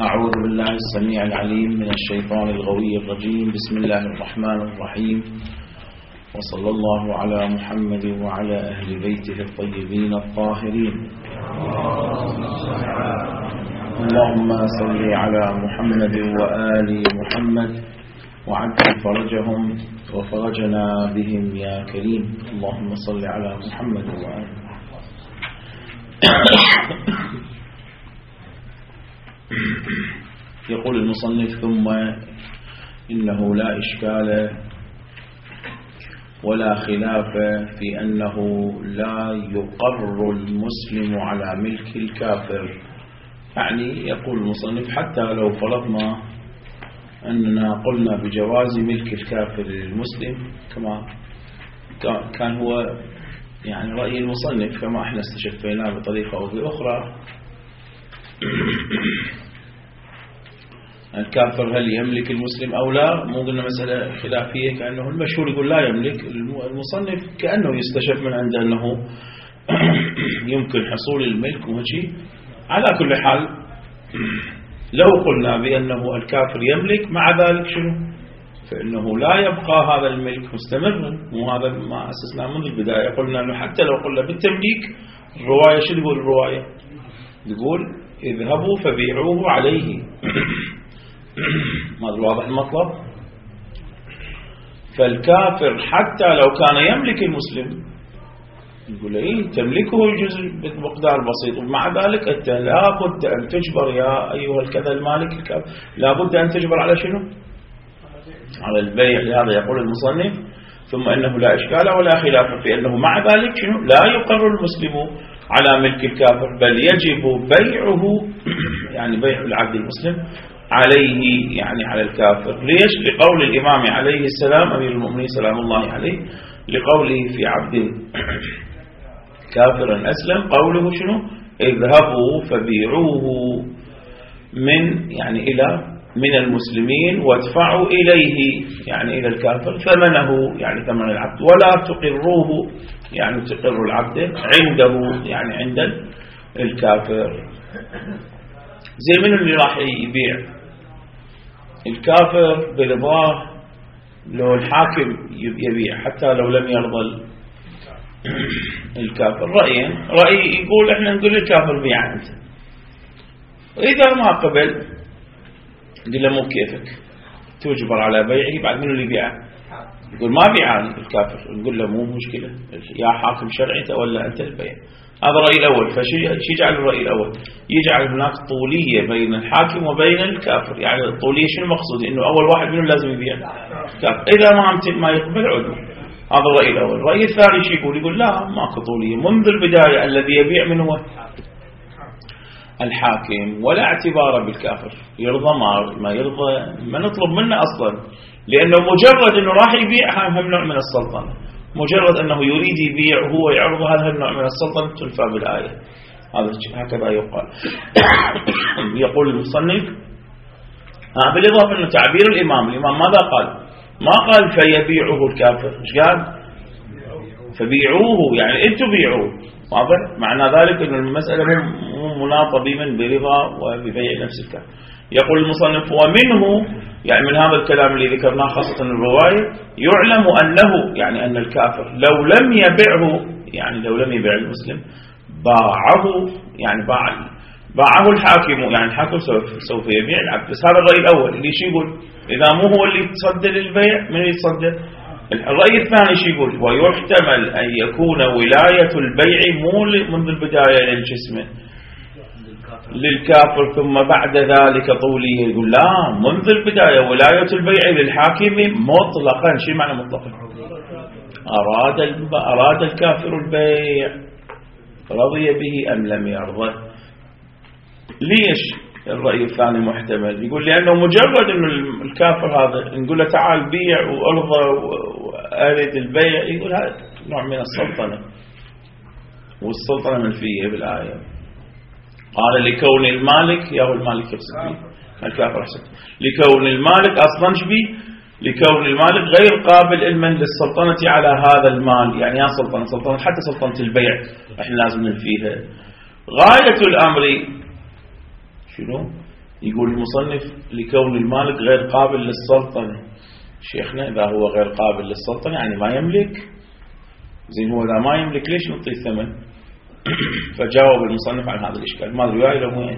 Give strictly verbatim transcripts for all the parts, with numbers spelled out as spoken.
أعوذ بالله السميع العليم من الشيطان الغوي الرجيم. بسم الله الرحمن الرحيم، وصلى الله على محمد وعلى أهل بيته الطيبين الطاهرين. اللهم صل على محمد وآل محمد وعجل فرجهم وفرجنا بهم يا كريم. اللهم صل على محمد وآل يقول المصنف: ثم إنه لا إشكال ولا خلاف في أنه لا يقر المسلم على ملك الكافر. يعني يقول المصنف حتى لو فرضنا أننا قلنا بجواز ملك الكافر للمسلم كما كان هو يعني رأي المصنف كما احنا استشفيناه بطريقة أو بأخرى، الكافر هل يملك المسلم أو لا؟ مو قلنا مسألة خلافية، كأنه المشهور يقول لا يملك، المصنف كأنه يستشف من عنده أنه يمكن حصول الملك وهشي. على كل حال لو قلنا بأنه الكافر يملك مع ذلك شنو؟ فإنه لا يبقى هذا الملك مستمرا، وهذا ما أسسنا منذ البداية. قلنا أنه حتى لو قلنا بالتمليك، الرواية شو تقول؟ الرواية تقول اذهبوا فبيعوه عليه. ما واضح المطلب؟ فالكافر حتى لو كان يملك المسلم يقول إيه تملكه جزء بمقدار بسيط، ومع ذلك أنت لابد أن تجبر يا أيها الكذا المالك الكافر، لابد أن تجبر على شنو؟ على البيع. لهذا يقول المصنف: ثم إنه لا إشكال ولا خلاف في أنه مع ذلك شنو؟ لا يقر المسلم على ملك الكافر، بل يجب بيعه يعني بيع العبد المسلم عليه، يعني على الكافر. ليش؟ لقول الإمام عليه السلام أمير المؤمنين سلام الله عليه، لقوله في عبد كافرا أسلم، قوله شنو؟ اذهبوا فبيعوه من يعني إلى من المسلمين وادفعوا إليه يعني إلى الكافر ثمنه يعني ثمن العبد، ولا تقروه يعني تقر العبد عنده يعني عند الكافر. زي من اللي راح يبيع الكافر برضاه لو الحاكم يبيع حتى لو لم يرضى الكافر؟ رأيين، رأي يقول احنا نقول للكافر بيع انت، وإذا ما قبل قل له مو كيفك تجبر على بيعه. بعد منه اللي بيعه يقول ما بيعاني الكافر، نقول له مو مشكلة يا حاكم شرعي تولى أنت البيع. هذا الرأي الأول. فشي يجعل الرأي الأول؟ يجعل هناك طولية بين الحاكم وبين الكافر. يعني الطولية شنو المقصود؟ إنه أول واحد منهم لازم يبيع الكافر، إذا ما ما يقبل عدو. هذا الرأي الأول. الرأي الثاني شي يقول؟ يقول لا ماكو طولية منذ البداية، الذي يبيع من هو؟ الحاكم، ولا اعتبار بالكافر، يرضى ما ما يرضى ما نطلب منه أصلا، لأنه مجرد أنه راح يبيع هم نوع من السلطنة، مجرد أنه يريد يبيع وهو يعرض هذا النوع من السلطنة تلفى بالآية. هذا هكذا يقال. يقول المصنف ها بالإضافة أنه تعبير الإمام، الإمام ماذا قال؟ ما قال فيبيعه الكافر، إيش قال؟ فبيعوه يعني أنتم بيعوه. واضح؟ معنى ذلك أن المسألة مو مناطة بمن برضا وببيع نفس الكافر. يقول المصنف: ومنه يعني من هذا الكلام اللي ذكرناه خاصة الرواية يعلم أنه يعني أن الكافر لو لم يبيعه، يعني لو لم يبيع المسلم باعه، يعني باع باعه الحاكم، يعني الحاكم سوف سوف يبيع العبد. بس هذا الرأي الأول اللي شو يقول؟ إذا مو هو اللي يتصدر للبيع من يتصدر؟ الرأي الثاني شو يقول؟ ويحتمل أن يكون ولاية البيع مو منذ البداية للجسم للكافر ثم بعد ذلك طوليه. يقول لا، منذ البداية ولاية البيع للحاكم مطلقا. شو معنى مطلقا؟ أراد أراد الكافر البيع رضي به أم لم يرضى. ليش الرأي الثاني محتمل؟ يقول لأنه مجرد أنه الكافر هذا نقول له تعال بيع وأرضى وأريد البيع، يقول هذا نوع من السلطنة، والسلطنة منفية بالآية. قال لكون المالك، يا هو المالك يقصد الكافر أحسن، لكون المالك أصلا شبي لكون المالك غير قابل علما للسلطنة على هذا المال. يعني يا سلطنة سلطنة حتى سلطنة البيع احنا لازم ننفيها. غاية الأمر شنو؟ يقول المصنف لكون المالك غير قابل للسلطنة. شيخنا إذا هو غير قابل للسلطنة يعني ما يملك، زين هو إذا ما يملك ليش نعطيه الثمن؟ فجاوب المصنف عن هذا الإشكال. ما أدري لو وين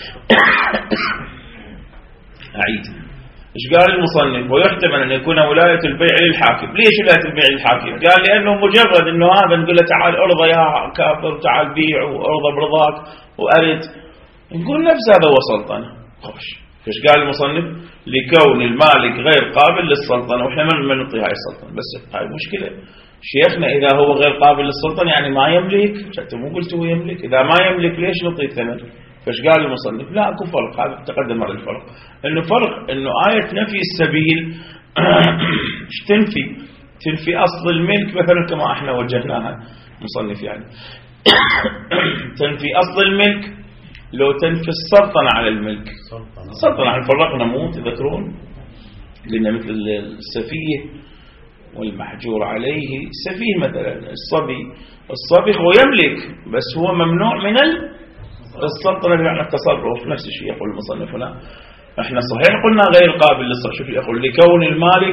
أعيد. إيش قال المصنف؟ ويحتمل أن يكون ولاية البيع للحاكم. ليش ولاية البيع للحاكم؟ قال لأنه مجرد أنه هذا نقول له تعال أرضى يا كافر، تعال بيع وأرضى برضاك وأرد، نقول نفس هذا هو سلطنة. خوش. إيش قال المصنف؟ لكون المالك غير قابل للسلطنة، وإحنا ما نعطيه هاي السلطنة. بس هاي مشكلة شيخنا، إذا هو غير قابل للسلطنة يعني ما يملك. أنت مو قلت هو يملك؟ إذا ما يملك ليش نعطيه الثمن؟ فايش قال المصنف؟ لا اكو فرق. هذا تقدم على الفرق، انه فرق انه آية نفي السبيل ايش تنفي؟ تنفي اصل الملك مثلا كما احنا وجهناها مصنف، يعني تنفي اصل الملك. لو تنفي السلطنة على الملك، السلطنة على فرقنا مو تذكرون، لأن مثل السفيه والمحجور عليه. السفيه مثلا الصبي، الصبي هو يملك بس هو ممنوع من السلطنة بمعنى التصرف. نفس الشيء يقول المصنف هنا. احنا صحيح قلنا غير قابل للصرف. شوف يقول لكون المالك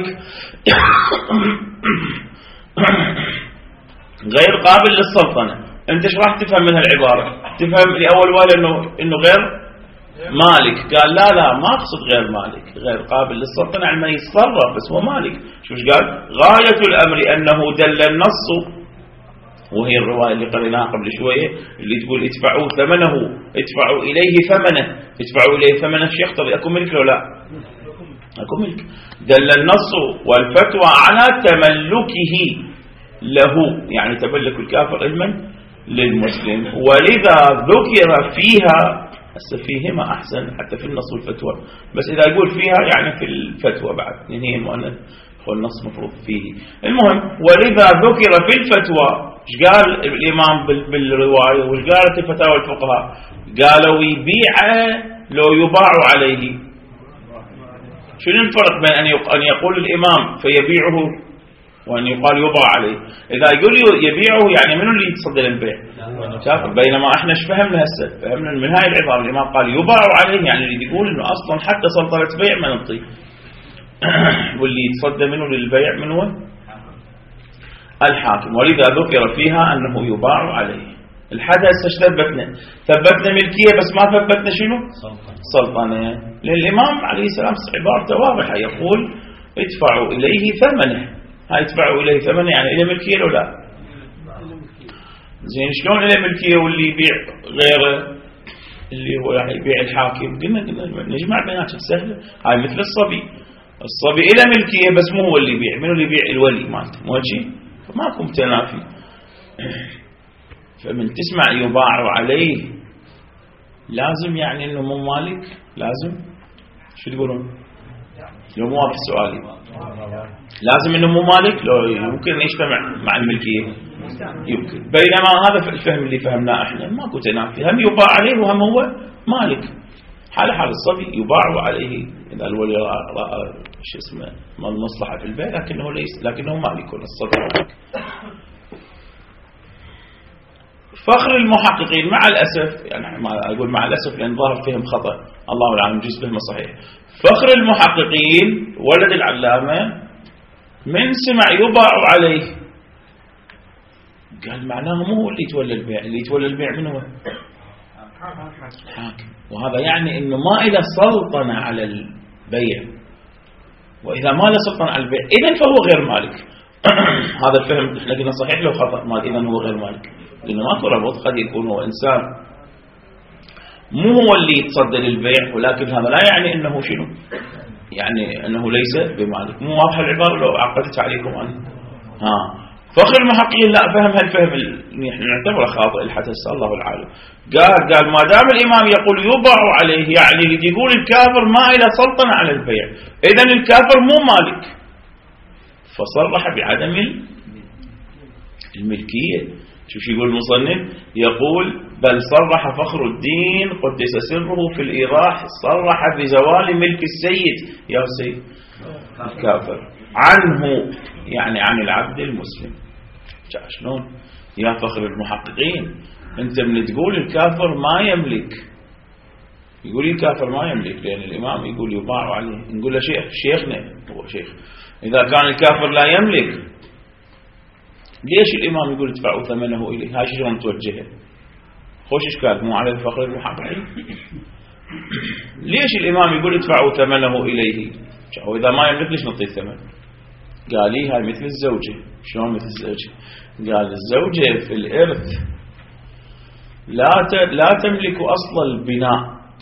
غير قابل للسلطنة. انت ايش راح تفهم من العبارة؟ تفهم لأول وهله انه انه غير مالك. قال لا لا ما اقصد غير مالك، غير قابل للسلطنة يعني ما يتصرف بس هو مالك. شو قال؟ غاية الأمر أنه دل النص، وهي الرواية اللي قريناها قبل شوية اللي تقول ادفعوا ثمنه، ادفعوا إليه ثمنه، ادفعوا إليه ثمنه. ايش يقتضي؟ أكو ملك لو لا؟ أكو ملك. دل النص والفتوى على تملكه له، يعني تملك الكافر علما للمسلم. ولذا ذكر فيها، هسه فيهما أحسن حتى في النص والفتوى، بس إذا يقول فيها يعني في الفتوى بعد، لأن هي مؤنث والنص مفروض فيه. المهم ولذا ذكر في الفتوى. ايش قال الإمام بالرواية وايش قالت الفتاوى الفقهاء؟ قالوا يبيع لو يباع عليه. شنو الفرق بين أن يقول الإمام فيبيعه وأن يقال يباع عليه؟ إذا يقول يبيعه يعني منو اللي يتصدى للبيع؟ بينما احنا ايش فهمنا هسه؟ فهمنا من هاي العبارة الإمام قال يباع عليه، يعني اللي يقول إنه أصلا حتى سلطنة بيع ما نعطيه، واللي يتصدى منه للبيع من هو؟ الحاكم. ولذا ذكر فيها أنه يباع عليه. الحدث ايش ثبتنا؟ ثبتنا ملكية بس ما ثبتنا شنو؟ سلطنة. للإمام عليه السلام عبارته واضحة، يقول ادفعوا إليه ثمنه. هاي ادفعوا إليه ثمنه يعني إلى ملكية لو لا؟ زين شلون إلى ملكية واللي يبيع غيره اللي هو يعني يبيع الحاكم؟ قلنا قلنا نجمع بيناتهم سهلة. هاي مثل الصبي، الصبي إلى ملكية بس مو هو اللي يبيع، منو اللي يبيع؟ الولي مالته، مو شيء، فماكو تنافي. فمن تسمع يباع عليه لازم يعني انه مو مالك، لازم شو تقولون؟ لو مو واضح سؤالي، لازم انه مو مالك لو يمكن يجتمع مع الملكية؟ يمكن. بينما هذا الفهم اللي فهمناه احنا ماكو تنافي، هم يباع عليه وهم هو مالك. حال حال الصبي يباع عليه إذا الولي رأى شو اسمه ما المصلحة في البيع، لكنه ليس لكنه مالك الصبي مالك. فخر المحققين مع الأسف، يعني ما أقول مع الأسف لأن ظاهر فيهم خطأ، الله أعلم جزء فهمه صحيح. فخر المحققين ولد العلامة من سمع يباع عليه قال معناه مو هو اللي يتولى البيع، اللي يتولى البيع من هو؟ الحاكم. وهذا يعني انه ما له سلطنة على البيع، واذا ما له سلطنة على البيع اذا فهو غير مالك. هذا الفهم احنا قلنا صحيح لو خطأ، ما اذا هو غير مالك، لانه ماكو ربط. قد يكون هو انسان مو هو اللي يتصدى للبيع، ولكن هذا لا يعني انه شنو، يعني انه ليس بمالك. مو واضحه العباره لو عقدت عليكم انا. ها فخر المحققين لا فهم هالفهم اللي احنا نعتبره خاطئ الحدث، الله العالم. قال قال ما دام الامام يقول يباع عليه يعني اللي يقول الكافر ما له سلطنه على البيع، اذا الكافر مو مالك، فصرح بعدم الملكيه. شوف شو يقول المصنف؟ يقول بل صرح فخر الدين قدس سره في الإيضاح، صرح بزوال ملك السيد يا سيد الكافر عنه، يعني عن العبد المسلم. شلون يا فخر المحققين؟ انت من تقول الكافر ما يملك، يقول لي الكافر ما يملك، لأن الإمام يقول يباع عليه. نقول له شيخ شيخنا هو شيخ، إذا كان الكافر لا يملك ليش الإمام يقول ادفعوا ثمنه إليه؟ هاي شلون توجهه؟ خوش إشكال مو على الفقر المحققين. ليش الإمام يقول ادفعوا ثمنه إليه؟ وإذا ما يملك ليش نعطيه الثمن؟ قال لي هاي مثل الزوجة. شلون مثل الزوجة؟ قال الزوجة في الإرث لا لا تملك أصل البناء،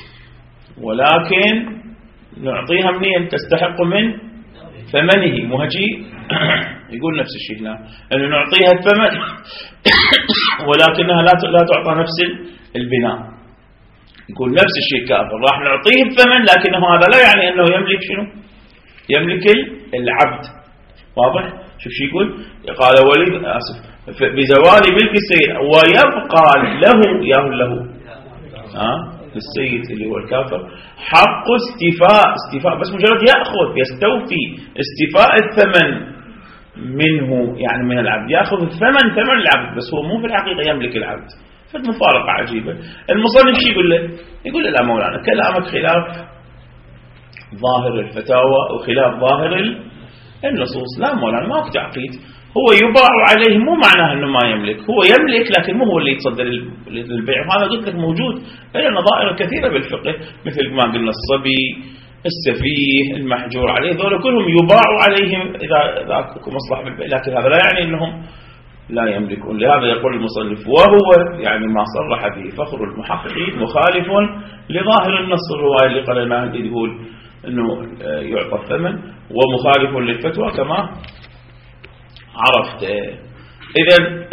ولكن نعطيها منين تستحق من ثمنه. مهجي يقول نفس الشيء هنا، أنه نعطيها الثمن ولكنها لا لا تعطى نفس البناء. يقول نفس الشيء الكافر راح نعطيه الثمن، لكنه هذا لا يعني أنه يملك شنو؟ يملك العبد. واضح؟ شوف شو يقول؟ قال ولي آسف بزوال ملك السيد ويبقى له ياه له ها السيد اللي هو الكافر حق استيفاء استيفاء بس مجرد يأخذ يستوفي استيفاء الثمن منه، يعني من العبد يأخذ الثمن ثمن العبد، بس هو مو في الحقيقة يملك العبد. فالمفارقة عجيبة. المصنف شو يقول له؟ يقول له لا مولانا كلامك خلاف ظاهر الفتاوى وخلاف ظاهر النصوص. لا مولانا ماكو تعقيد، هو يباع عليه مو معناه انه ما يملك، هو يملك لكن مو هو اللي يتصدر للبيع. وهذا قلت لك موجود له نظائر كثيرة بالفقه، مثل ما قلنا الصبي، السفيه، المحجور عليه، ذولا كلهم يباع عليهم اذا اذا اكو مصلحة بالبيع، لكن هذا لا يعني انهم لا يملكون. لهذا يقول المصنف وهو يعني ما صرح به فخر المحققين مخالف لظاهر النص. الرواية اللي قلناها يقول انه يعطى الثمن ومخالف للفتوى كما عرفت. إذن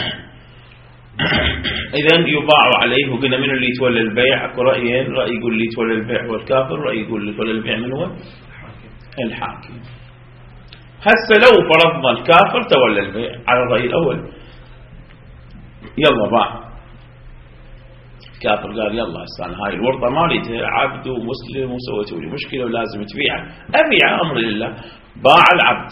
إذن يباع عليه. وقلنا من اللي يتولى البيع؟ أكو رأيين، رأي يقول اللي يتولى البيع هو الكافر، رأي يقول اللي يتولى البيع من هو الحاكم. هسه لو فرضنا الكافر تولى البيع على الرأي الأول، يلا باع الكافر قال يلا هسه أنا هاي الورطة مالتها عبد ومسلم وسويت لي مشكلة ولازم تبيعه، أبيع أمر لله. باع العبد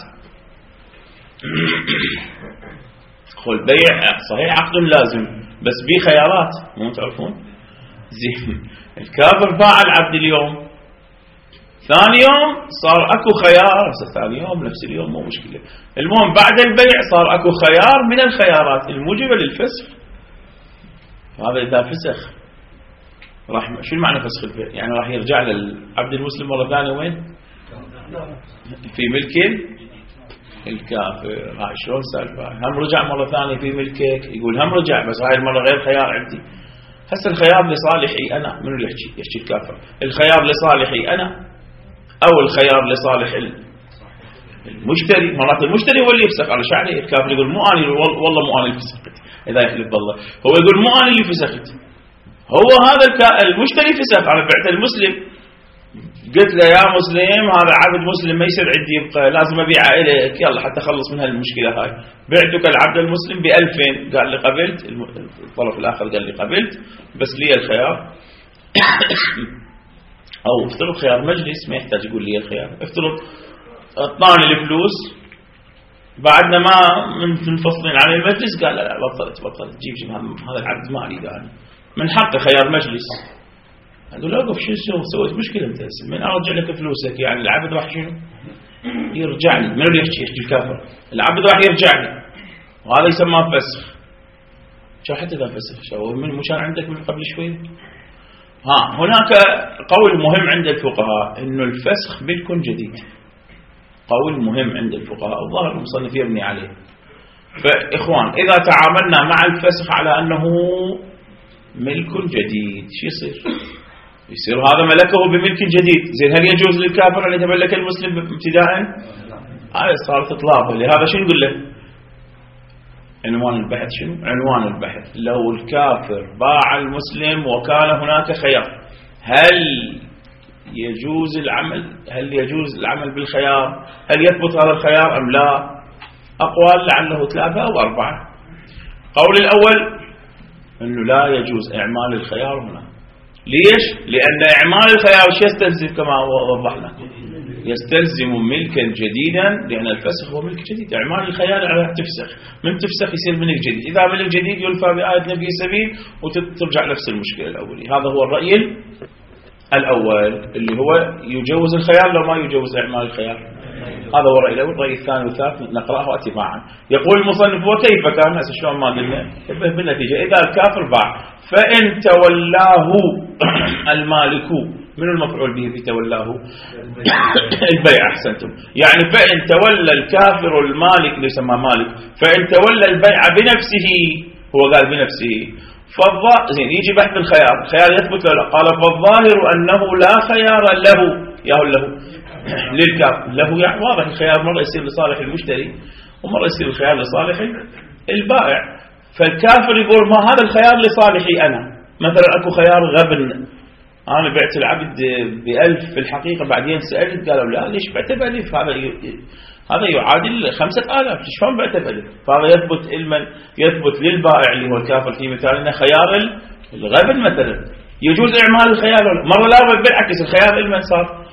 خل بيع صحيح عقد لازم بس بيه خيارات مو تعرفون زين. الكافر باع العبد اليوم، ثاني يوم صار اكو خيار، ثاني يوم نفس اليوم مو مشكلة. المهم بعد البيع صار اكو خيار من الخيارات الموجبة للفسخ. هذا اذا فسخ راح شو المعنى فسخ البيع؟ يعني راح يرجع للعبد المسلم مرة ثانية وين؟ في ملك الكافر. هاي شلون سالفة؟ هم رجع مرة ثانية في ملكك؟ يقول هم رجع بس هاي المرة غير خيار عندي. هسه الخيار لصالحي أنا، منو اللي يحكي؟ يحكي الكافر. الخيار لصالحي أنا أو الخيار لصالح المشتري؟ مرات المشتري هو اللي يفسخ على شعري. الكافر يقول مو أنا والله مو أنا اللي فسخت، إذا يحلف بالله هو يقول مو أنا اللي فسخت، هو هذا المشتري فسخ. أنا بعت المسلم قلت له يا مسلم هذا عبد مسلم ما يصير عندي يبقى، لازم أبيعه إليك يلا حتى أخلص من هالمشكلة هاي. بعتك العبد المسلم بألفين، قال لي قبلت، الطرف الآخر قال لي قبلت بس لي الخيار. أو افترض خيار مجلس ما يحتاج يقول لي الخيار، افترض اعطاني الفلوس بعدنا ما منفصلين عن المجلس، قال لا لا بطلت بطلت جيب هذا العبد مالي، قال من حقه خيار مجلس. أقول له أوقف شو سويت؟ سويت مشكلة أنت من أرجع لك فلوسك، يعني العبد راح شنو يرجع لي. من اللي يحكي؟ يحكي الكافر. العبد راح يرجع لي وهذا يسمى فسخ. شو حتى إذا فسخ شو من مشان عندك من قبل شوي. ها هناك قول مهم عند الفقهاء إنه الفسخ ملك جديد، قول مهم عند الفقهاء الظاهر المصنف يبني عليه. فإخوان إذا تعاملنا مع الفسخ على أنه ملك جديد شو يصير؟ يصير هذا ملكه بملك جديد. زين هل يجوز للكافر أن يتملك المسلم ابتداء؟ هاي صارت إطلاقا. لهذا شو نقول له؟ عنوان البحث شنو؟ عنوان البحث لو الكافر باع المسلم وكان هناك خيار، هل يجوز العمل؟ هل يجوز العمل بالخيار؟ هل يثبت هذا الخيار أم لا؟ أقوال لعله ثلاثة أو أربعة. قول الأول أنه لا يجوز إعمال الخيار هنا. ليش؟ لأن إعمال الخيار شو يستلزم كما وضحنا؟ يستلزم ملكا جديدا، لأن الفسخ هو ملك جديد. إعمال الخيار على تفسخ، من تفسخ يصير ملك جديد. إذا ملك جديد يلفى بآية نبي سبيل وترجع نفس المشكلة الأولية. هذا هو الرأي الأول اللي هو يجوز الخيار لو ما يجوز إعمال الخيار، هذا هو الرأي الأول. الرأي الثاني والثالث نقرأه اتباعا. يقول المصنف وكيف كان، هسه شلون ما قلنا بالنتيجة إذا الكافر باع فإن تولاه المالك، من المفعول به في تولاه؟ البيع. أحسنتم. يعني فإن تولى الكافر المالك اللي يسمى مالك، فإن تولى البيع بنفسه، هو قال بنفسه، فالظاهر يجي بحث الخيار، الخيار يثبت له، قال فالظاهر أنه لا خيار له، يا له للكافر، له يعني واضح الخيار مرة يصير لصالح المشتري ومرة يصير الخيار لصالح البائع. فالكافر يقول ما هذا الخيار لصالحي أنا، مثلا أكو خيار غبن، أنا بعت العبد بألف في الحقيقة، بعدين سألت قالوا لا ليش بعته بألف، هذا هذا يعادل خمسة آلاف، شلون بعته بألف؟ فهذا يثبت المن يثبت للبائع اللي هو الكافر في مثالنا خيار الغبن مثلا، يجوز إعمال الخيار. مرة لا بالعكس الخيار المن صار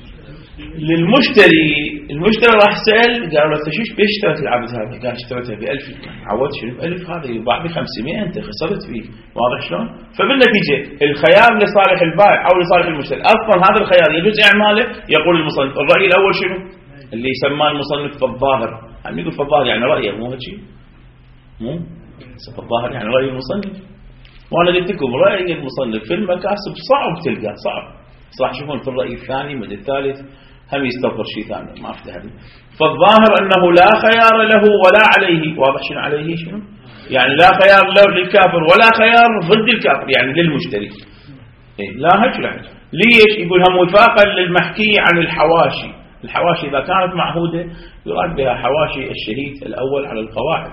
للمشتري، المشتري راح سأل قالوا له شو بيش اشتريت العبد هذا؟ قال اشتريته بألف، عودت شنو بألف، هذا يباع بخمسمائة، أنت خسرت فيه، واضح شلون؟ فبالنتيجة الخيار لصالح البائع أو لصالح المشتري، أصلا هذا الخيار يجوز إعماله. يقول المصنف الرأي الأول شنو؟ اللي يسمى المصنف فالظاهر، يعني يقول فالظاهر يعني رأيه، مو هيك شيء، مو فالظاهر يعني رأي المصنف. وأنا قلت لكم رأي المصنف في المكاسب صعب تلقاه، صعب صح. شوفون في الرأي الثاني من الثالث هم يستظهر شيء ثاني ما افتح هذه. فالظاهر أنه لا خيار له ولا عليه، واضح شنو عليه شنو؟ يعني لا خيار له للكافر ولا خيار ضد الكافر، يعني للمشتري. إيه لا هيك لا هيك. ليش؟ يقول هم وفاقا للمحكي عن الحواشي. الحواشي إذا كانت معهودة يراد بها حواشي الشهيد الأول على القواعد.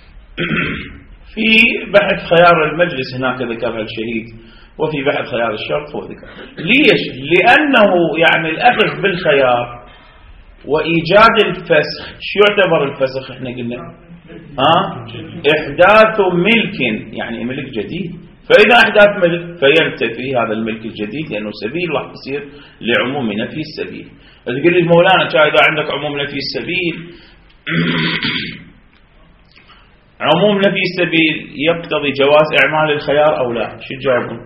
في بحث خيار المجلس هناك ذكرها الشهيد، وفي بحث خيار الشرط هو ذكر. ليش؟ لأنه يعني الأخذ بالخيار وإيجاد الفسخ، شو يعتبر الفسخ؟ احنا قلنا ها إحداث ملك، يعني ملك جديد. فإذا أحداث ملك فينتفي هذا الملك الجديد، لأنه سبيل راح يصير لعموم نفي السبيل. تقول لي مولانا إذا عندك عموم نفي السبيل، عموم نفي السبيل يقتضي جواز إعمال الخيار أو لا؟ شو تجاوبون؟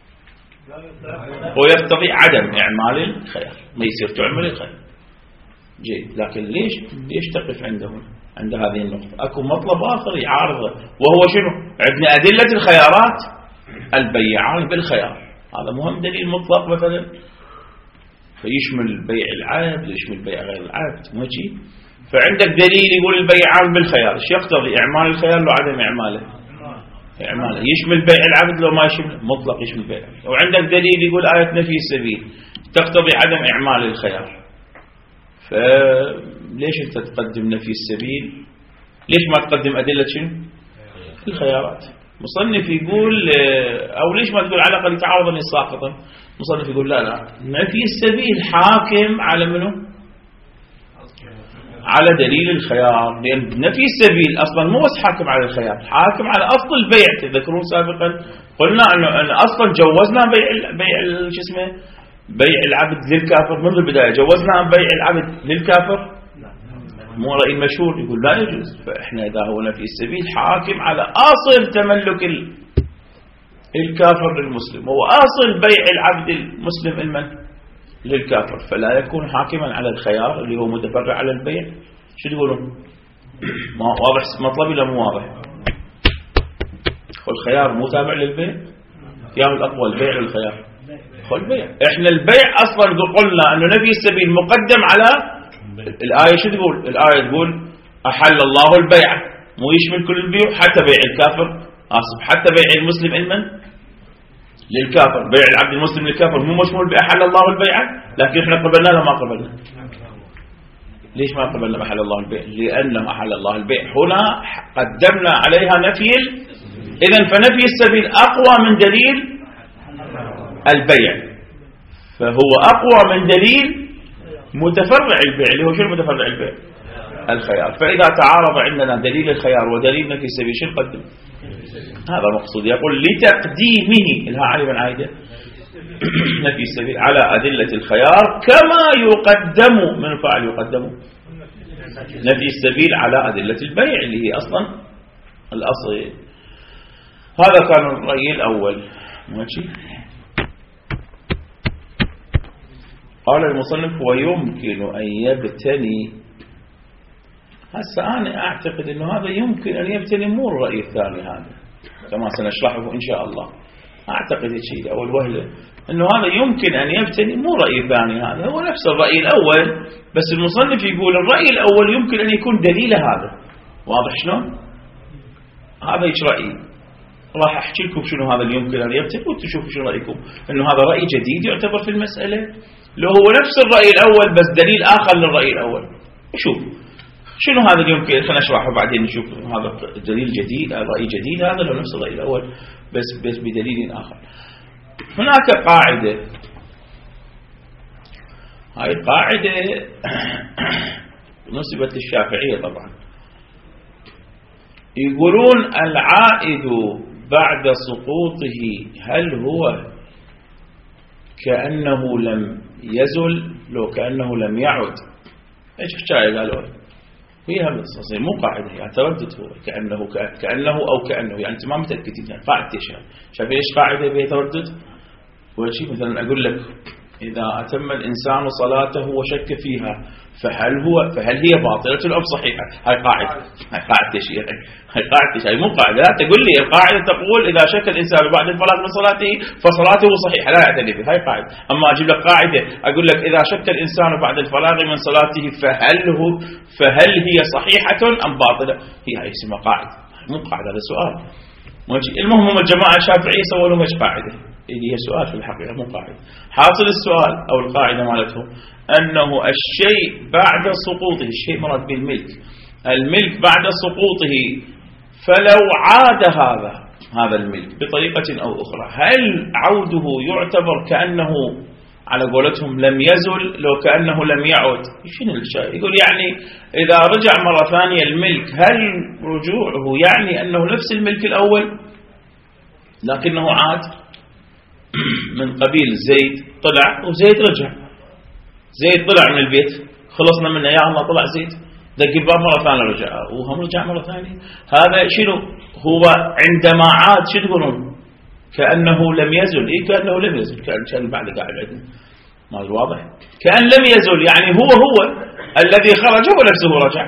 ويقتضي عدم إعمال الخيار، ما يصير تعمل الخيار. جيد، لكن ليش ليش تقف عندهم عند هذه النقطة؟ أكو مطلب آخر يعارضه، وهو شنو؟ عندنا أدلة الخيارات، البيعان بالخيار، هذا مهم دليل مطلق مثلا، فيشمل بيع العبد يشمل بيع غير العبد، مو شيء. فعندك دليل يقول البيعان بالخيار، ايش يقتضي؟ إعمال الخيار لو عدم إعماله؟ إعماله. يشمل بيع العبد لو ما يشمل؟ مطلق يشمل بيع. وعندك دليل يقول آية نفي السبيل تقتضي عدم إعمال الخيار، فليش أنت تقدم نفي السبيل؟ ليش ما تقدم أدلة شنو؟ الخيارات. مصنف يقول، أو ليش ما تقول على الأقل يتعارضني ساقطا؟ مصنف يقول لا لا، نفي السبيل حاكم على منه؟ على دليل الخيار، لأن نفي السبيل أصلا مو بس حاكم على الخيار، حاكم على أصل البيع. تذكرون سابقا قلنا أنه أصلا جوزنا بيع بيع شو اسمه بيع العبد للكافر منذ البداية، جوزنا بيع العبد للكافر، مو رأي مشهور يقول لا يجوز. فإحنا إذا هو نفي السبيل حاكم على أصل تملك الكافر للمسلم، هو أصل بيع العبد المسلم المن للكافر، فلا يكون حاكما على الخيار اللي هو متفرع على البيع. شو تقولون؟ ما واضح مطلبي لا مو واضح؟ الخيار مو تابع للبيع، يا الأقوى البيع للخيار، خل البيع. احنا البيع اصلا قلنا انه نفي السبيل مقدم على الآية. شو تقول الآية؟ تقول أحل الله البيع، مو يشمل كل البيع، حتى بيع الكافر، آسف حتى بيع المسلم المن للكافر، بيع العبد المسلم للكافر مو مشمول بأحل الله البيع. لكن احنا قبلنا لا ما قبلنا؟ ليش ما قبلنا بأحل الله البيع؟ لأنه أحل الله البيع هنا قدمنا عليها نفي. إذن فنفي السبيل أقوى من دليل البيع، فهو أقوى من دليل متفرع البيع اللي هو شو المتفرع البيع؟ الخيار. فإذا تعارض عندنا دليل الخيار ودليل نفي السبيل شو نقدم؟ هذا مقصود. يقول لتقديمه لها علما عايدة نفي السبيل على أدلة الخيار كما يقدم، من فعل يقدم نفي السبيل على أدلة البيع اللي هي أصلا الأصل. هذا كان الرأي الأول. ماشي. قال المصنف ويمكن أن يبتني. هسه أنا أعتقد أنه هذا يمكن أن يبتني مو الرأي الثاني هذا كما سنشرحه إن شاء الله. أعتقد الشيء أول وهلة أنه هذا يمكن أن يبتني مو رأي ثاني، هذا هو نفس الرأي الأول، بس المصنف يقول الرأي الأول يمكن أن يكون دليل هذا. واضح شلون؟ هذا إيش رأيي، راح أحكي لكم شنو هذا اللي يمكن أن يبتني وتشوفوا شنو رأيكم، أنه هذا رأي جديد يعتبر في المسألة، لو هو نفس الرأي الأول بس دليل آخر للرأي الأول. شوف شنو هذا اللي يمكن، خلينا نشرحه بعدين نشوف هذا دليل جديد، رأي جديد هذا لو نفس الرأي الأول بس بس بدليل آخر. هناك قاعدة، هاي القاعدة نسبت للشافعية طبعا، يقولون العائد بعد سقوطه هل هو كأنه لم يزل لو كأنه لم يعد. ايش حكاية قالوا هي هم مو قاعدة، يعني تردد هو كأنه كأنه أو كأنه، يعني أنت ما متأكدين يعني قاعدة ايش شايف ايش قاعدة بها تردد. وشيء مثلا أقول لك إذا أتم الإنسان صلاته وشك فيها فهل هو فهل هي باطلة أو صحيحة. هاي قاعدة، هاي قاعدة شيء، هاي قاعدة شيء مو قاعدة. لا تقول لي القاعدة تقول إذا شك الإنسان بعد الفراغ من صلاته فصلاته صحيحة، لا يعتني به، هاي قاعدة. أما أجيب لك قاعدة أقول لك إذا شك الإنسان بعد الفراغ من صلاته فهل هو فهل هي صحيحة أم باطلة، هي هاي اسمها قاعدة، مو قاعدة. هذا سؤال. المهم هم الجماعة الشافعية سووا لهم ايش قاعدة، اللي هي سؤال في الحقيقة مو قاعدة. حاصل السؤال أو القاعدة مالتهم أنه الشيء بعد سقوطه، الشيء مراد بالملك، الملك بعد سقوطه فلو عاد هذا هذا الملك بطريقة أو أخرى هل عوده يعتبر كأنه على قولتهم لم يزل لو كأنه لم يعود. شنو الشيء يقول يعني إذا رجع مرة ثانية الملك هل رجوعه يعني أنه نفس الملك الأول لكنه عاد من قبيل زيد طلع وزيد رجع، زيد طلع من البيت خلصنا منه يا الله طلع زيد دق الباب مرة ثانية رجع وهم رجع مرة ثانية. هذا شنو هو عندما عاد شو تقولون كأنه لم يزل. إيه كأنه لم يزل، كان بعد قاعد عندنا ما واضح كأن لم يزل يعني هو هو الذي خرج هو نفسه رجع.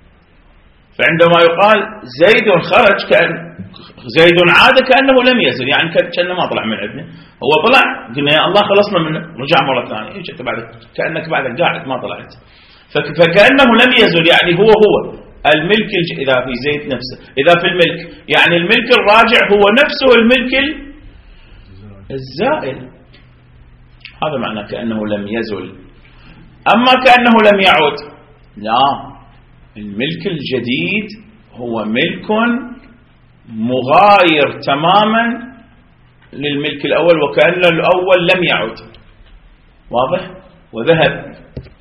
فعندما يقال زيد خرج كأن زيد عاد كأنه لم يزل يعني كأنه ما طلع من عندنا، هو طلع قلنا يا الله خلصنا منه رجع مرة ثانية. إيش أنت بعد كأنك بعد قاعد ما طلعت. فكأنه لم يزل يعني هو هو الملك إذا في زيد نفسه، إذا في الملك يعني الملك الراجع هو نفسه الملك الزائل. هذا معنى كأنه لم يزل. أما كأنه لم يعود لا، الملك الجديد هو ملك مغاير تماما للملك الأول وكأن الأول لم يعد. واضح؟ وذهب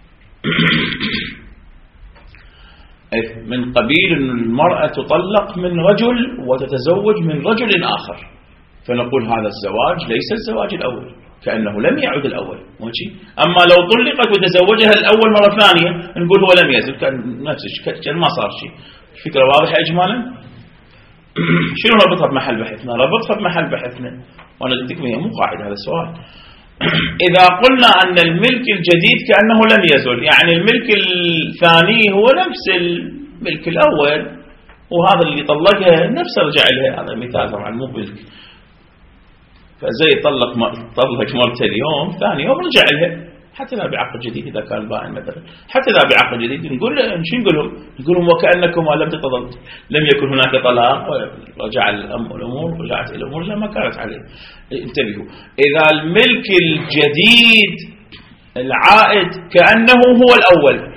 من قبيل أن المرأة تطلق من رجل وتتزوج من رجل آخر فنقول هذا الزواج ليس الزواج الأول كأنه لم يعد الأول. أما لو طلقت وتزوجها الأول مرة ثانية نقول هو لم يزل كان نفسه كان ما صار شيء. فكرة واضحة إجمالا. شنو ربطها بمحل بحثنا؟ ربطها بمحل بحثنا وأنا قلت لكم هي مو قاعدة هذا السؤال. إذا قلنا أن الملك الجديد كأنه لم يزل يعني الملك الثاني هو نفس الملك الأول وهذا اللي طلقها نفسه رجع لها. هذا مثال طبعا مو ملك. فزي طلق طلق مرته اليوم ثاني يوم رجع لها حتى لا بعقد جديد إذا كان بائن مثلا، حتى لا بعقد جديد نقول شو نقولهم؟ نقولهم وكأنكم لم تطلق لم يكن هناك طلاق ورجع الأمور رجعت الأمور لما كانت عليه. انتبهوا إذا الملك الجديد العائد كأنه هو الأول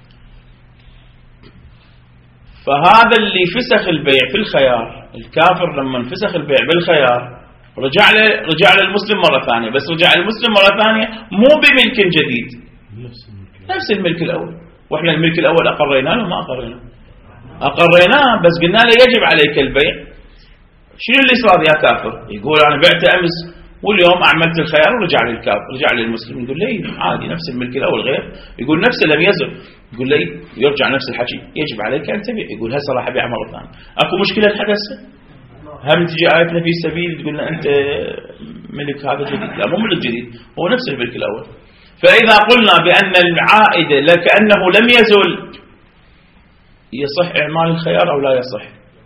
فهذا اللي فسخ البيع في الخيار الكافر لما انفسخ البيع بالخيار رجع له رجع للمسلم مرة ثانية، بس رجع المسلم مرة ثانية مو بملك جديد نفس الملك الأول. وإحنا الملك الأول أقريناه وما أقريناه أقريناه بس قلنا له يجب عليك البيع. شنو اللي صار يا كافر؟ يقول أنا بعت أمس واليوم أعملت الخيار ورجع للكافر رجع للمسلم. يقول لي عادي نفس الملك الأول غير. يقول نفسه لم يزل. يقول لي يرجع نفس الحكي يجب عليك أن تبيع. يقول هسه راح أبيع مرة ثانية. أكو مشكلة حدث؟ هم تجي آيتنا في سبيل تقولنا أنت ملك هذا جديد؟ لا مو ملك جديد هو نفس الملك الأول. فإذا قلنا بأن العائد لكأنه لم يزل يصح إعمال الخيار أو لا يصح؟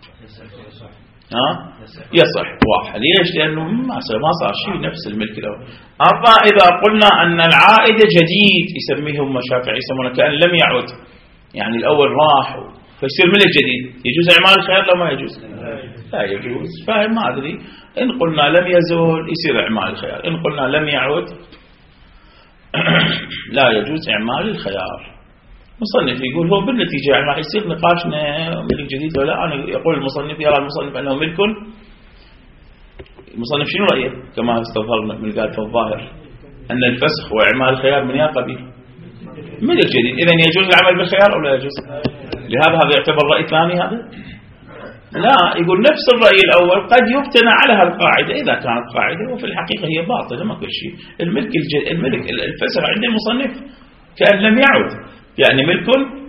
ها؟ يصح. واحد. ليش؟ لأنه ما صار شيء نفس الملك الأول. أما إذا قلنا أن العائد جديد يسميهم الشافعي يسمونه كأن لم يعد، يعني الأول راح فيصير ملك جديد، يجوز إعمال الخيار لو ما يجوز؟ لا يجوز. فاهم؟ ما أدري. إن قلنا لم يزول يصير إعمال الخيار، إن قلنا لم يعد لا يجوز إعمال الخيار. مصنف يقول هو بالنتيجة يعني راح يصير نقاشنا ملك جديد ولا. أنا يقول المصنف يرى المصنف أنه ملك. المصنف شنو رأيه؟ كما استظهرنا من قال في الظاهر أن الفسخ وإعمال الخيار من يا قبيل ملك جديد، إذن يجوز العمل بالخيار أو لا يجوز؟ لهذا هذا يعتبر رأي ثاني هذا؟ لا، يقول نفس الرأي الأول قد يبتنى على هالقاعدة إذا كانت قاعدة وفي الحقيقة هي باطلة ما كل شيء. الملك الج... الملك الفسخ عند المصنف كأن لم يعد، يعني ملك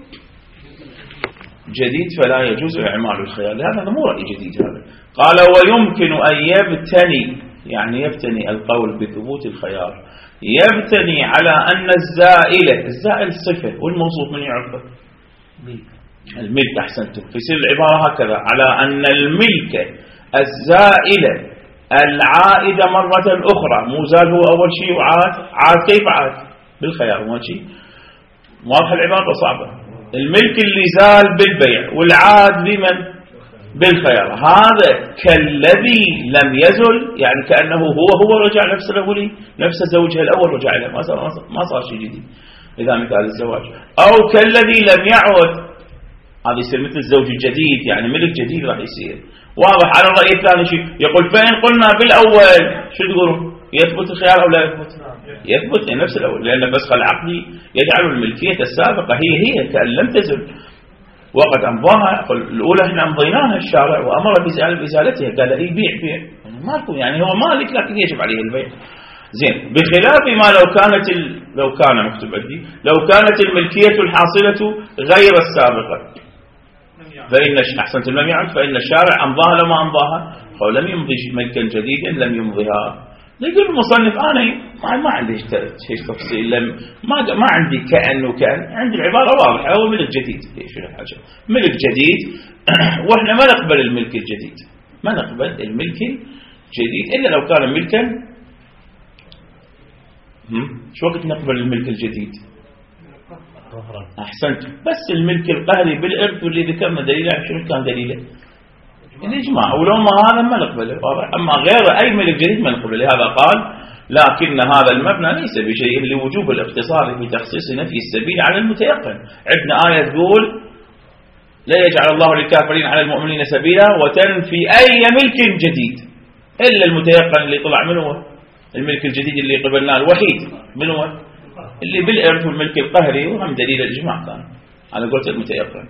جديد فلا يجوز إعمال الخيار. لهذا هذا مو رأي جديد هذا. قال ويمكن أن يبتني، يعني يبتني القول بثبوت الخيار يبتني على أن الزائلة، الزائل صفة والموصوف من يعرفه الملك. أحسنتم. فيصير العبارة هكذا على أن الملك الزائلة العائدة مرة أخرى، مو زال هو أول شيء وعاد، عاد كيف عاد؟ بالخيار. مو شيء واضح العبارة صعبة. الملك اللي زال بالبيع والعاد بمن؟ بالخيار. هذا كالذي لم يزل، يعني كأنه هو هو رجع نفس الأولي، نفس زوجها الأول رجع له، ما صار ما صار شيء جديد إذا مثال الزواج. أو كالذي لم يعود، هذا يصير مثل الزوج الجديد، يعني ملك جديد راح يصير. واضح. على الرأي الثاني شيء يقول فإن قلنا بالأول شو تقولون؟ يثبت الخيار أو لا يثبت؟ يثبت نفس الأول، لأن فسخ العقد يجعل الملكية السابقة هي هي كأن لم تزل وقد أمضاها. الأولى احنا أمضيناها الشارع وأمر بإزالتها، قال إيه بيع بيع مالكم، يعني هو مالك لكن يجب عليه البيع. زين. بخلاف ما لو كانت ال... لو كان مكتوب عندي لو كانت الملكية الحاصلة غير السابقة فإن أحسنت لم يعد فإن الشارع أمضاها لما أمضاها أو لم يمضي ملكا جديدا لم يمضيها. يقول المصنف أنا ما, ما عندي شيء تفصيل، لم ما ما عندي كأنه كأن، عندي العبارة واضحة هو ملك جديد. ايش الحاجة؟ ملك جديد واحنا ما نقبل الملك الجديد، ما نقبل الملك الجديد إلا لو كان ملكا. شو وقت نقبل الملك الجديد؟ أحسنت. بس الملك القهري بالإرث واللي ذكرنا دليله شنو كان دليله؟ الإجماع. ولو ما هذا ما نقبله. أما غير أي ملك جديد ما نقبله. لهذا قال لكن هذا المبنى ليس بشيء لوجوب الاقتصار في تخصيص نفي السبيل على المتيقن. عندنا آية تقول لا يجعل الله للكافرين على المؤمنين سبيلا وتنفي أي ملك جديد إلا المتيقن اللي طلع منه الملك الجديد اللي قبلناه الوحيد منه اللي بالإرث والملك القهري، وهم دليل الإجماع كان على قولة المتيقن.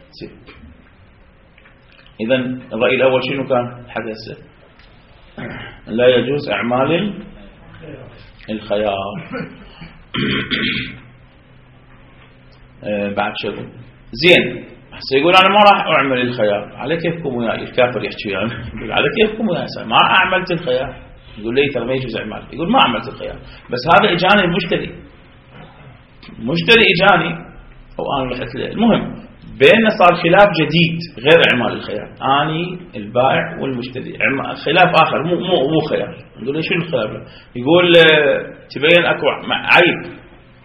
إذن الرأي الأول شنو كان حدث؟ لا يجوز إعمال الخيار. بعد شغل زين. يقول أنا ما راح أعمل الخيار. على كيفكم وياي؟ الكافر يحكي يعني يقول على كيفكم وياي ما أعملت الخيار. يقول لي ترى ما يجوز إعمال. يقول ما عملت الخيار، بس هذا إجاني المشتري، مشتري إجاني وأنا رحت له. المهم بيننا صار خلاف جديد غير إعمال الخيار، أني البائع والمشتري خلاف آخر مو مو مو خيار. نقول له شو الخلاف؟ يقول تبين أكو عيب،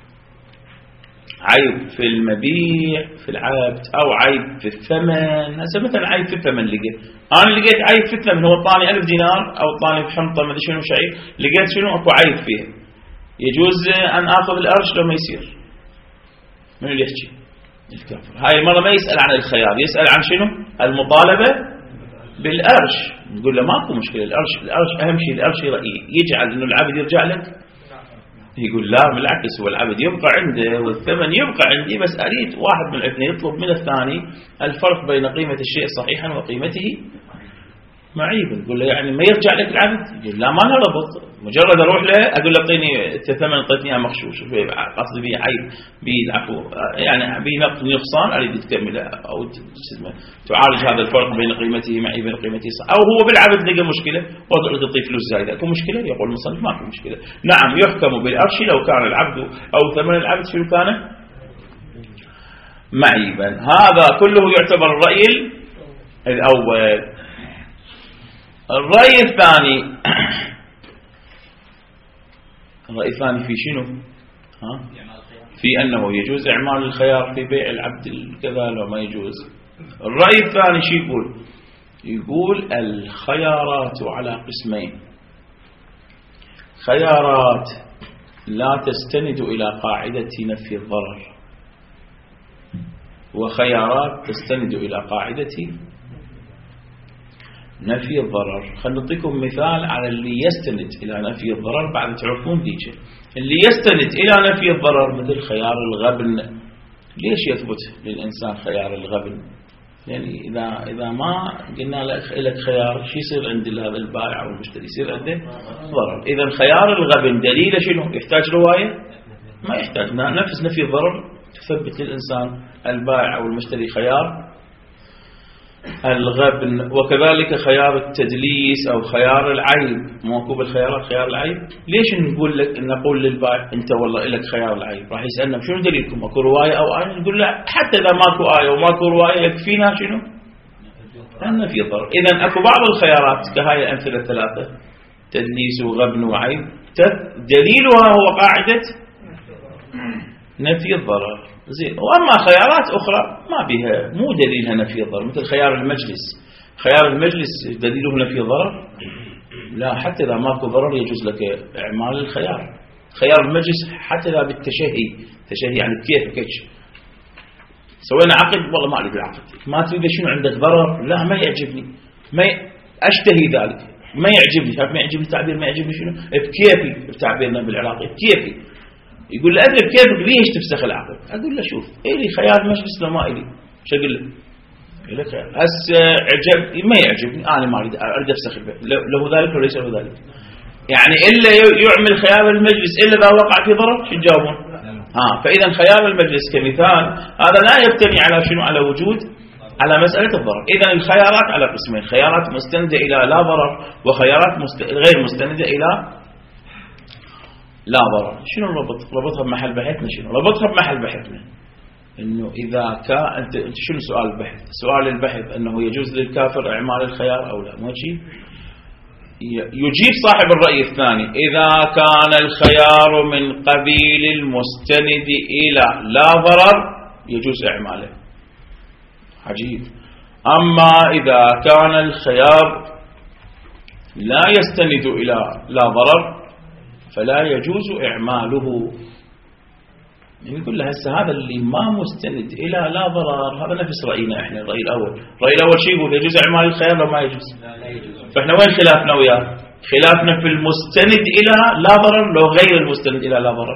عيب في المبيع في العبد أو عيب في الثمن. هسه مثلا عيب في الثمن لقيت، أنا لقيت عيب في الثمن، هو طاني ألف دينار أو طاني بحنطة ما أدري شنو شيء، لقيت شنو أكو عيب فيه، يجوز أن آخذ الأرش لو ما يصير. من اللي يحكي؟ الكافر. هاي المرة ما يسأل عن الخيار، يسأل عن شنو؟ المطالبة بالأرش. نقول له ماكو مشكلة، الأرش الأرش أهم شيء، الأرش يجعل إنه العبد يرجع لك. يقول لا بالعكس، هو العبد يبقى عنده والثمن يبقى عندي، بس أريد واحد من الاثنين يطلب من الثاني الفرق بين قيمة الشيء صحيحا وقيمته معيب. نقول له يعني ما يرجع لك العبد؟ يقول لا ما لها ربط، مجرد اروح له اقول له اعطيني ثمن، اعطيتني اياه مغشوش، قصدي به عيب، به العفو، يعني به نقص نقصان اريد تكمله او تعالج هذا الفرق بين قيمته معي وبين قيمته صح. او هو بالعبد لقى مشكله وقال تعطي فلوس زايده، اكو مشكله؟ يقول المصنف ماكو مشكله. نعم يحكم بالارش لو كان العبد او ثمن العبد شنو كان؟ معيبا. هذا كله يعتبر الرأي الأول. الرأي الثاني، الرأي الثاني في شنو؟ ها؟ في أنه يجوز إعمال الخيار في بيع العبد كذا لو ما يجوز. الرأي الثاني شو يقول؟ يقول الخيارات على قسمين: خيارات لا تستند إلى قاعدة نفي الضرر، وخيارات تستند إلى قاعدة نفي الضرر. خلنا نعطيكم مثال على اللي يستند إلى نفي الضرر بعد تعرفون ديجة. اللي يستند إلى نفي الضرر مثل خيار الغبن. ليش يثبت للإنسان خيار الغبن؟ يعني إذا إذا ما قلنا لك خيار شو يصير عند هذا البائع أو المشتري؟ يصير عنده ضرر. إذا خيار الغبن دليله شنو؟ يحتاج رواية؟ ما يحتاج. نفس نفي الضرر تثبت للإنسان البائع أو المشتري خيار الغبن. وكذلك خيار التدليس أو خيار العيب. موكوب الخيارات خيار العيب. ليش نقول لك نقول للبائع أنت والله لك خيار العيب؟ راح يسألنا شنو دليلكم؟ أكو رواية أو آية؟ نقول له حتى إذا ماكو آية وماكو رواية يكفينا شنو؟ أن في ضرر. إذا أكو بعض الخيارات كهاي الأمثلة الثلاثة: تدليس وغبن وعيب، دليلها هو قاعدة نفي الضرر. زين. واما خيارات اخرى ما بها، مو دليلها نفي الضرر، مثل خيار المجلس. خيار المجلس دليله نفي الضرر؟ لا، حتى اذا ماكو ضرر يجوز لك اعمال الخيار. خيار المجلس حتى اذا بالتشهي، تشهي يعني بكيفك سوينا عقد، والله ما اريد العقد، ما تريد شنو عندك ضرر؟ لا ما يعجبني، ما ي... اشتهي ذلك، ما يعجبني. شايف ما يعجبني التعبير؟ ما يعجبني شنو؟ بكيفي، بتعبيرنا بالعراقي بكيفي. يقول له أدري بكيفك ليش تفسخ العقد؟ أقول له شوف إلي خيار مجلس لو ما إلي شو أقول له؟ إلي خيار هسه عجب ما يعجبني أنا ما أريد أريد أفسخ البيع، له ذلك وليس له ذلك. يعني إلا يعمل خيار المجلس إلا إذا وقع في ضرر. شو تجاوبون؟ ها. فإذا خيار المجلس كمثال هذا لا يبتني على شنو؟ على وجود على مسألة الضرر. إذا الخيارات على قسمين: خيارات مستندة إلى لا ضرر، وخيارات مست... غير مستندة إلى لا ضرر. شنو الربط؟ ربطها بمحل بحثنا. شنو ربطها بمحل بحثنا؟ انه اذا كان انت شنو سؤال البحث؟ سؤال البحث انه يجوز للكافر اعمال الخيار او لا، مو شيء. يجيب صاحب الرأي الثاني: اذا كان الخيار من قبيل المستند الى لا ضرر يجوز اعماله. عجيب. اما اذا كان الخيار لا يستند الى لا ضرر فلا يجوز إعماله. يقول له هسه هذا اللي ما مستند إلى لا ضرر هذا نفس رأينا إحنا. الرأي الأول، الرأي الأول شيء يقول يجوز إعمال الخيار لو ما يجوز. لا يجوز. فإحنا وين خلافنا وياه؟ خلافنا في المستند إلى لا ضرر لو غير المستند إلى لا ضرر.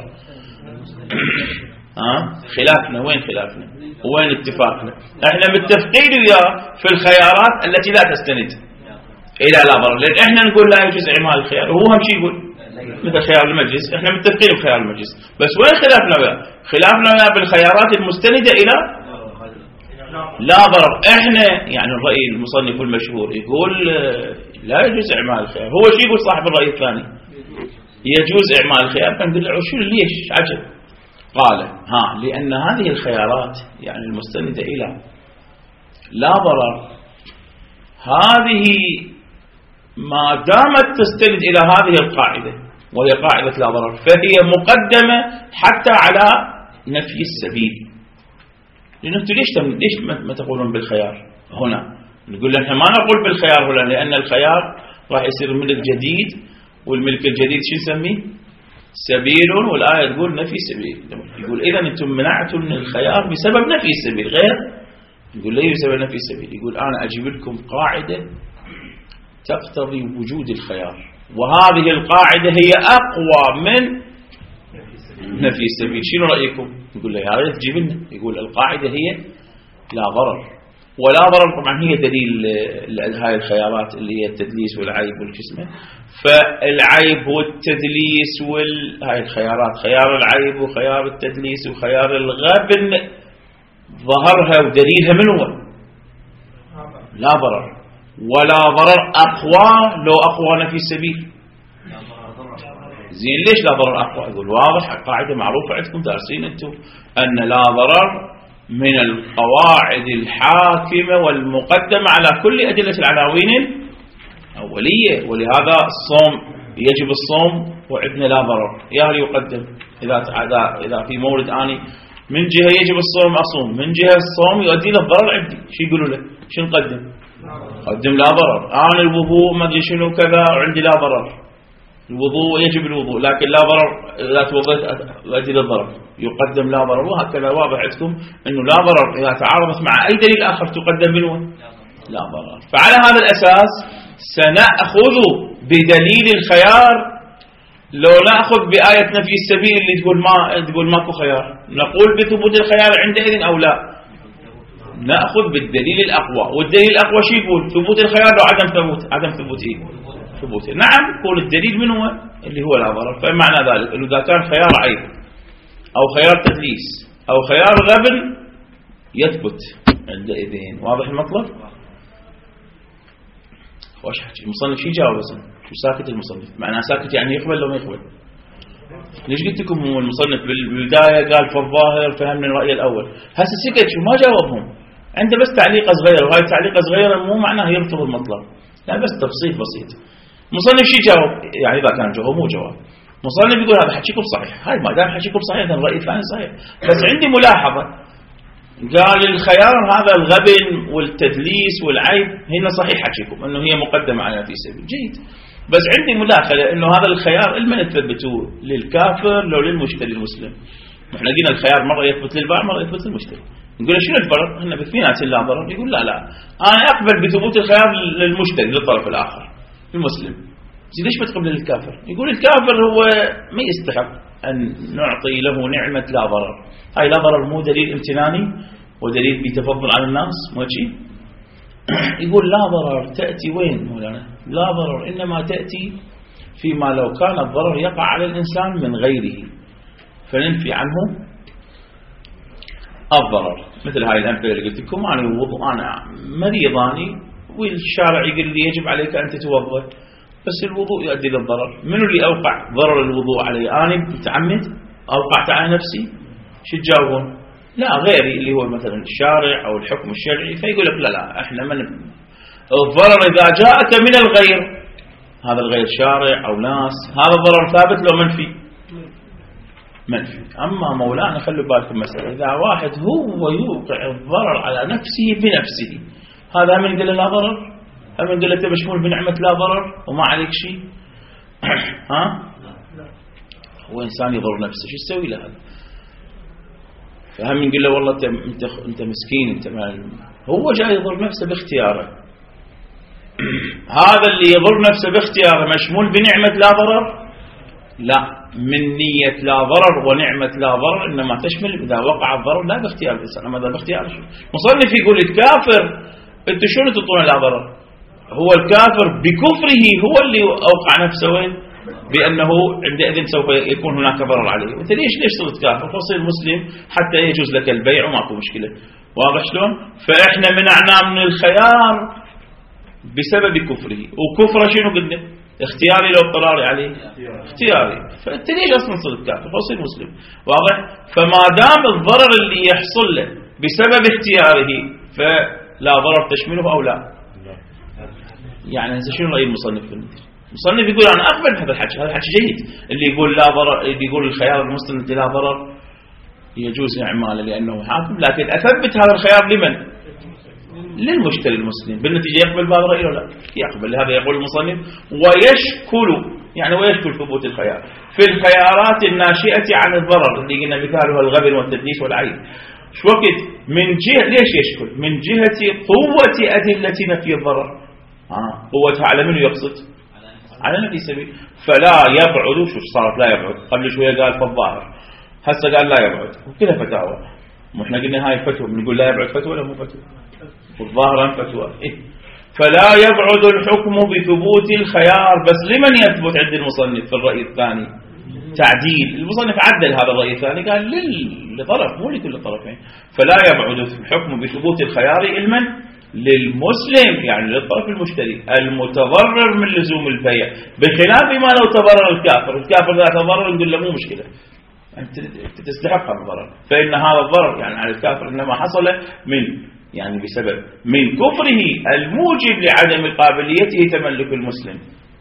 ها؟ خلافنا وين؟ خلافنا وين اتفاقنا؟ إحنا متفقين وياه في الخيارات التي لا تستند إلى لا ضرر، لأن إحنا نقول لا يجوز إعمال الخيار وهو هم شيء يقول مثل خيار المجلس. احنا متفقين بخيار المجلس، بس وين خلافنا وياه؟ خلافنا وياه بالخيارات المستندة إلى لا ضرر. احنا يعني الرأي المصنف المشهور يقول لا يجوز إعمال الخيار. هو شو يقول صاحب الرأي الثاني؟ يجوز إعمال الخيار. فنقول له شو ليش؟ عجب. قال ها لأن هذه الخيارات يعني المستندة إلى لا ضرر هذه ما دامت تستند إلى هذه القاعدة وهي قاعدة لا ضرر فهي مقدمة حتى على نفي السبيل. لأن أنتم ليش ليش ما تقولون بالخيار هنا؟ نقول احنا ما نقول بالخيار هنا لأن الخيار راح يصير ملك جديد، والملك الجديد شو نسميه؟ سبيل، والآية تقول نفي سبيل. يقول إذا أنتم منعتم من الخيار بسبب نفي السبيل. غير يقول ليه بسبب نفي السبيل؟ يقول أنا أجيب لكم قاعدة تقتضي وجود الخيار، وهذه القاعدة هي أقوى من نفي السبيل. شنو رأيكم؟ يقول له يا ريت تجيب لنا. يقول القاعدة هي لا ضرر، ولا ضرر طبعا هي دليل هاي الخيارات اللي هي التدليس والعيب والجسم. فالعيب والتدليس وال هاي الخيارات، خيار العيب وخيار التدليس وخيار الغبن، ظهرها ودليلها من هو؟ لا ضرر. ولا ضرر أقوى لو أقوى نفي السبيل. زين ليش لا ضرر أقوى؟ يقول واضح، قاعدة معروفة عندكم دارسين أنتم أن لا ضرر من القواعد الحاكمة والمقدمة على كل أدلة العناوين الأولية. ولهذا الصوم يجب الصوم وعندنا لا ضرر، يا هل يقدم إذا إذا في مورد آني من جهة يجب الصوم أصوم، من جهة الصوم يؤدي له الضرر عندي، شو يقولوا له؟ شو نقدم؟ قدم لا ضرر. أنا الوضوء ما أدري شنو كذا وعندي لا ضرر، الوضوء يجب الوضوء لكن لا ضرر، إذا توضيت يؤدي للضرر، يقدم لا ضرر. وهكذا واضح عندكم أنه لا ضرر إذا تعارضت مع أي دليل آخر تقدم منه لا ضرر. فعلى هذا الأساس سنأخذ بدليل الخيار، لو نأخذ بآية نفي السبيل اللي تقول ما تقول ماكو خيار، نقول بثبوت الخيار عندئذ أو لا؟ نأخذ بالدليل الأقوى. والدليل الأقوى شو يقول؟ ثبوت الخيار لو عدم ثبوت، عدم ثبوته ثبوته. نعم يقول الدليل من هو؟ اللي هو لا ضرر. فمعنى ذلك إنه إذا كان خيار عيب أو خيار تدليس أو خيار غبن يثبت عندئذ. واضح المطلب؟ واش حكي المصنف؟ شو جاوب؟ شو ساكت المصنف؟ معناه ساكت يعني يقبل لو ما يقبل؟ ليش قلت لكم هو المصنف بالبداية قال فالظاهر فهمنا الرأي الأول، هسه سكت شو ما جاوبهم، عنده بس تعليقة صغيرة، وهاي التعليقة صغيرة مو معناه يرفض المطلب، لا بس تفصيل بسيط. مصنف شو جاوب؟ يعني إذا كان جواب مو جواب، مصنف يقول هذا حكيكم صحيح، هاي ما دام حكيكم صحيح هذا الرأي الثاني صحيح، بس عندي ملاحظة، قال الخيار هذا الغبن والتدليس والعيب هنا صحيح حكيكم انه هي مقدمة على في سبيل جيد، بس عندي مداخلة انه هذا الخيار لمن تثبتوه؟ للكافر لو للمشتري المسلم؟ احنا قلنا الخيار مرة يثبت للبائع مرة يثبت للمشتري. نقول شنو الفرق؟ احنا باثنينات لا ضرر. يقول لا لا انا اقبل بثبوت الخيار للمشتري للطرف الاخر المسلم. ليش ما تقبل للكافر؟ يقول الكافر هو ما يستحق ان نعطي له نعمة لا ضرر. هاي لا ضرر مو دليل امتناني ودليل بتفضل على الناس مو شيء. يقول لا ضرر تأتي وين مولانا؟ لا ضرر إنما تأتي فيما لو كان الضرر يقع على الإنسان من غيره فننفي عنه الضرر. مثل هاي الأمثلة اللي قلت لكم، أنا الوضوء أنا مريضاني والشارع يقول لي يجب عليك أن تتوضأ، بس الوضوء يؤدي للضرر. منو اللي أوقع ضرر الوضوء علي؟ أنا متعمد أوقعت على نفسي؟ شو تجاوبون؟ لا غيري اللي هو مثلا الشارع أو الحكم الشرعي، فيقول لك لا لا احنا من الضرر إذا جاءك من الغير، هذا الغير شارع أو ناس، هذا الضرر ثابت لو منفي؟ منفي. أما مولانا خلوا بالكم مسألة، إذا واحد هو يوقع الضرر على نفسه بنفسه، هذا من قال لا ضرر؟ هم قال له تبى مشمول بنعمة لا ضرر وما عليك شيء؟ ها؟ هو إنسان يضر نفسه شو يسوي له هذا؟ فهم نقول له والله انت انت انت مسكين، انت ما هو جاي يضر نفسه باختياره. هذا اللي يضر نفسه باختياره مشمول بنعمة لا ضرر؟ لا، من نية لا ضرر ونعمة لا ضرر انما تشمل اذا وقع الضرر لا باختيار الانسان، اما اذا باختيار شو؟ مصنف يقول الكافر انت شلون تعطونه لا ضرر؟ هو الكافر بكفره هو اللي اوقع نفسه وين؟ بأنه عندئذ سوف يكون هناك ضرر عليه. وانت ليش ليش صرت كافر؟ فصير مسلم حتى يجوز لك البيع وماكو مشكلة. واضح شلون؟ فإحنا منعناه من الخيار بسبب كفره، وكفره شنو قلنا؟ اختياري لو اضطراري عليه؟ اختياري. فانت ليش اصلا صرت كافر؟ فصير مسلم. واضح؟ فما دام الضرر اللي يحصل له بسبب اختياره فلا ضرر تشمله او لا؟ يعني شنو رأي المصنف في المثل؟ المصنف يقول أنا أقبل هذا الحكي، هذا الحكي جيد. اللي يقول لا ضرر، اللي يقول الخيار المسلم لا ضرر يجوز إعماله لأنه حاكم، لكن أثبت هذا الخيار لمن؟ للمشتري المسلم. بالنتيجة يقبل بهذا الرأي ولا لا؟ يقبل. لهذا يقول المصنف ويشكل، يعني ويشكل ثبوت الخيار في الخيارات الناشئة عن الضرر اللي قلنا مثالها الغبن والتدليس والعيب. شو وقت؟ من جهة ليش يشكل؟ من جهة قوة أدلة نفي الضرر. آه. قوتها على من يقصد؟ على نفي سبيل. فلا يبعد، شو صارت لا يبعد؟ قبل شوية قال فالظاهر، هسه قال لا يبعد، وكلها فتاوى. واحنا قلنا هاي فتوى، بنقول لا يبعد فتوى ولا مو فتوى؟ والظاهر فتوى. إيه؟ فلا يبعد الحكم بثبوت الخيار. بس لمن يثبت عند المصنف في الرأي الثاني؟ تعديل. المصنف عدل هذا الرأي الثاني قال لطرف مو لكل الطرفين. فلا يبعد الحكم بثبوت الخيار علما للمسلم، يعني للطرف المشتري المتضرر من لزوم البيع، بخلاف ما لو تضرر الكافر. الكافر لا تضرر نقول له مو مشكلة، أنت تستحق هذا الضرر، فإن هذا الضرر يعني على الكافر إنما حصل من يعني بسبب من كفره الموجب لعدم قابليته تملك المسلم.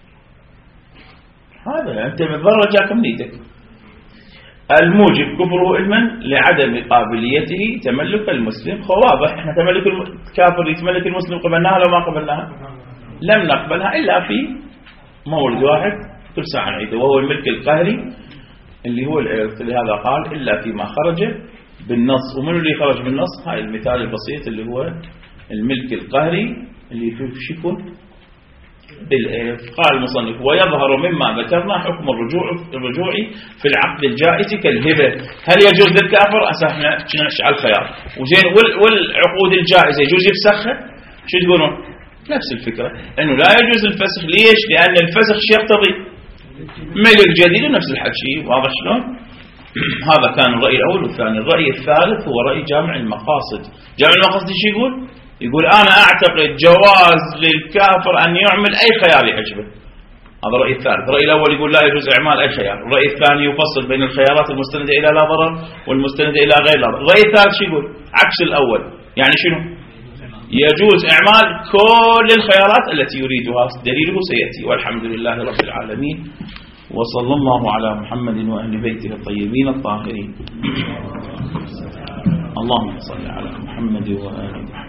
هذا أنت متضرر جاك منيتك، الموجب كفره علما لعدم قابليته تملك المسلم. واضح احنا تملك الكافر يتملك المسلم قبلناها لو ما قبلناها؟ لم نقبلها إلا في مورد واحد كل ساعة نعيده، وهو الملك القهري اللي هو الإرث. لهذا قال إلا فيما خرج بالنص. ومن اللي خرج بالنص؟ هاي المثال البسيط اللي هو الملك القهري اللي فيه شكل بالإرث. قال المصنف ويظهر مما ذكرنا حكم الرجوع الرجوع في العقد الجائز كالهبة. هل يجوز للكافر؟ أسحنا نشعل الخيار وزين. والعقود الجائزة يجوز يفسخها؟ شو تقولون؟ نفس الفكرة، إنه لا يجوز الفسخ. ليش؟ لأن الفسخ شيء يقتضي ملك جديد، ونفس الحكي. واضح شلون؟ هذا كان الرأي الأول. والثاني الرأي الثالث هو رأي جامع المقاصد. جامع المقاصد ايش يقول؟ يقول أنا أعتقد جواز للكافر أن يعمل أي خيار يعجبه. هذا الرأي الثالث. الرأي الأول يقول لا يجوز إعمال أي خيار. الرأي الثاني يفصل بين الخيارات المستندة إلى لا ضرر والمستندة إلى غير لا ضرر. الرأي الثالث شو يقول؟ عكس الأول. يعني شنو؟ يجوز إعمال كل الخيارات التي يريدها. دليله سيأتي. والحمد لله رب العالمين، وصلى الله على محمد وأهل بيته الطيبين الطاهرين. اللهم صل على محمد وآل محمد.